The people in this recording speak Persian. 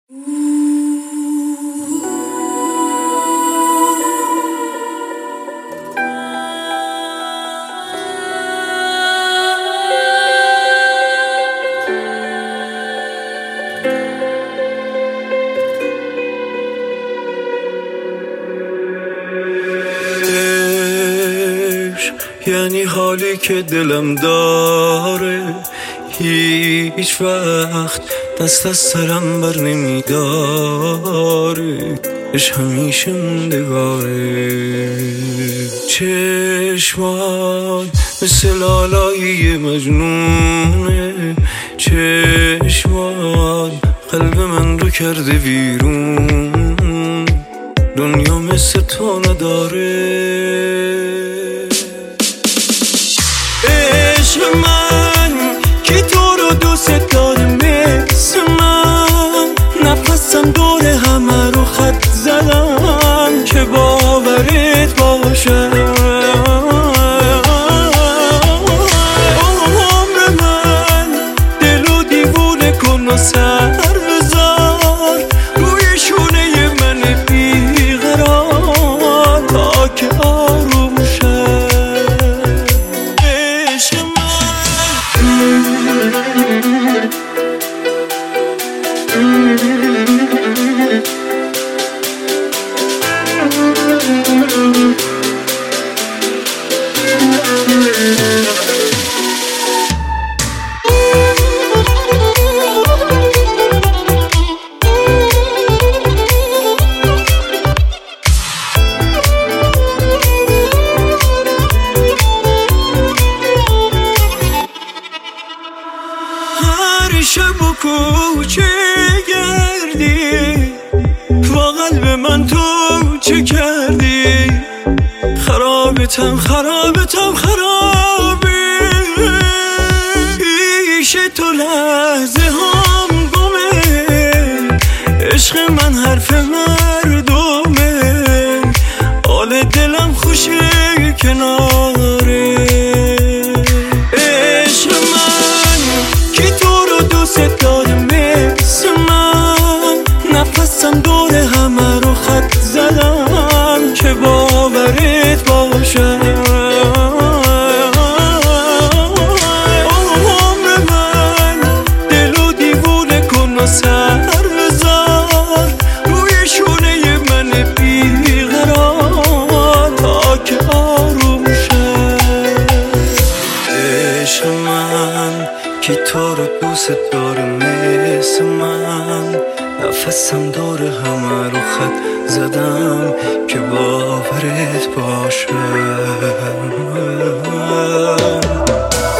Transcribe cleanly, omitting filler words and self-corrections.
یعنی حالی که دلم داره هیچ وقت دست از سرم بر نمیداره، اش همیشه موندگاره. چشمات مثل لالایی مجنونه، چشمات قلب من رو کرده بیرون، دنیا مثل تو نداره. عشق من که تو رو دوست داره مثل من، نفسم دور همه رو خط زدم که باورت باشه. عمر من دلو دیوونه کن و سر بذار روی شونه من بیقرار تا که آروم شه. هر شب و کوچه گردی با قلب من تو چه کردی؟ خرابتم خرابی، پیش تو لحظه هم گمه، عشق من حرف مردمه، حال دلم خوشه کناره. عشق من که تو رو دوست داره مثل من، نفسم دور همه رو خط زدم که باورت باشه. عمر من دلو دیوونه کن و سر بذار روی شونه من بیقرار تا که آروم شه. عشق من که تو رو دوست داره مثل من، نفسم دور همه رو خط زدم که باورت باشه.